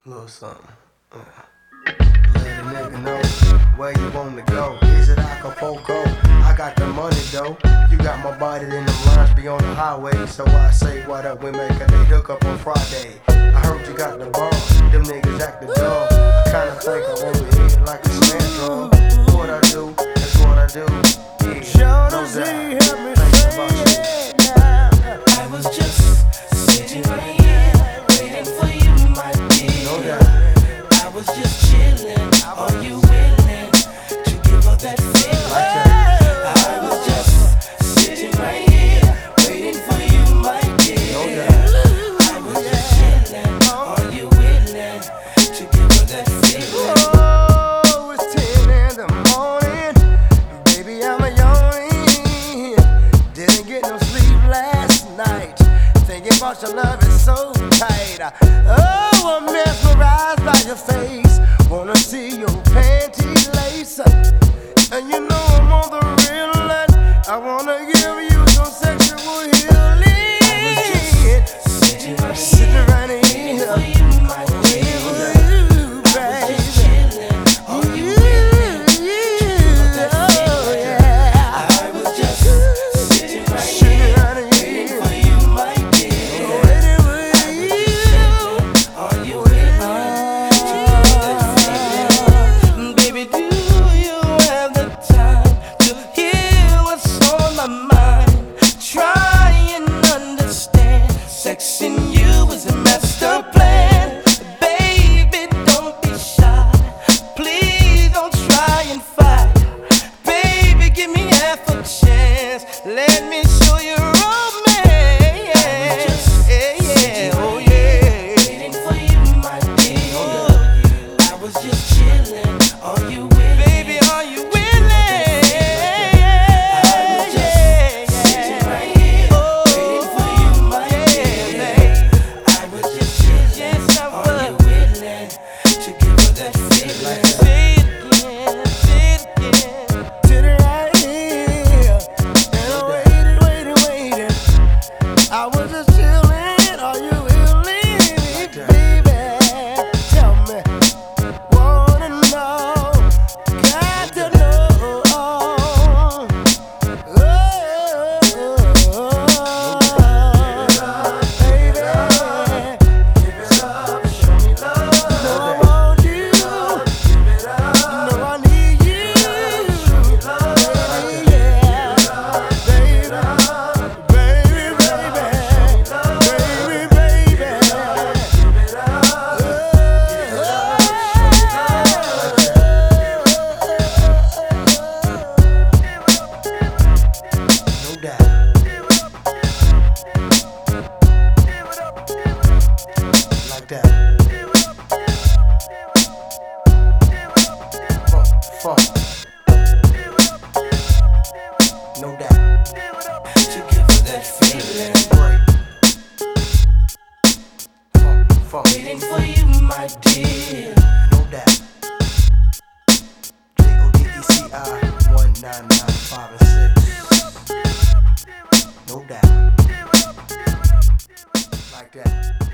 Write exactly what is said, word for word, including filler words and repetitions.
Little something. Uh. Let a nigga know where you want to go. Is it Acapulco? I got the money though. You got my body in them lines be on the highway. So I say what up, we make a day hook up on Friday. I heard you got the ball, them niggas act the dog. I kinda think I want to hit it like a snare drum. What I do, that's what I do. Yeah, no doubt. Thanks about you. I was just sitting right here, waiting for you, my dear. No doubt. I was just chilling. Are you willing to give up that feeling? Like that. I was just sitting right here, waiting for you, my dear. No doubt. I was just chilling. Are you willing to give up that feeling? Oh, it's ten in the morning, baby, I'm a yawning. Didn't get no sleep last night, thinking about your love is so tight. Oh, I'm mesmerized by your face, wanna see your panty lace. And you know I'm on the real line, I wanna give you some sexual healing. Sitting right Sitting here, right waiting here, for you, my dear. you, I was baby. just chilling. Are you willing to give up that feeling? I was just sitting right here, waiting for you, my dear. Are you willing to give up that feeling? Baby, do you have the time to hear what's on my mind? Try and understand. Sexing you is a master plan. Baby, don't be shy. Please don't try and fight. Baby, give me half a chance. Let me show you romance. Yeah, yeah, oh yeah. Waiting for you, my dear. I was just chilling. Are you willing? Baby, are you willing? I was just sitting right here, waiting for you, my dear. I was just chilling. Are you willing to give up that feeling? Say it again, say it again. Sitting right here, and I waited, waited, waited. I was just chilling. Are you willing, baby? Tell me, wanna know, got to know. Oh, baby, Give it up, show me love. know I want you. Know I need you. Baby, yeah. Baby, baby, baby, baby, baby. No doubt. Like that. Funk, funk. No doubt. To give her that feeling. Break. Funk, funk. Waiting for you, my dear. No doubt. J O D E C I one nine nine five and six. No doubt. Like that.